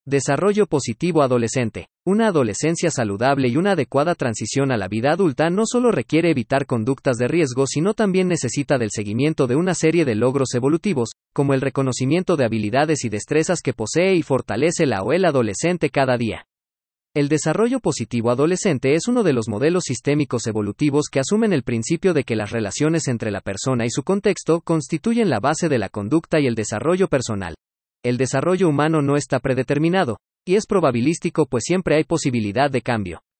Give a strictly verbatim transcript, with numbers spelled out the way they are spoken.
Desarrollo positivo adolescente. Una adolescencia saludable y una adecuada transición a la vida adulta no solo requiere evitar conductas de riesgo, sino también necesita del seguimiento de una serie de logros evolutivos, como el reconocimiento de habilidades y destrezas que posee y fortalece la o el adolescente cada día. El desarrollo positivo adolescente es uno de los modelos sistémicos evolutivos que asumen el principio de que las relaciones entre la persona y su contexto constituyen la base de la conducta y el desarrollo personal. El desarrollo humano no está predeterminado, y es probabilístico, pues siempre hay posibilidad de cambio.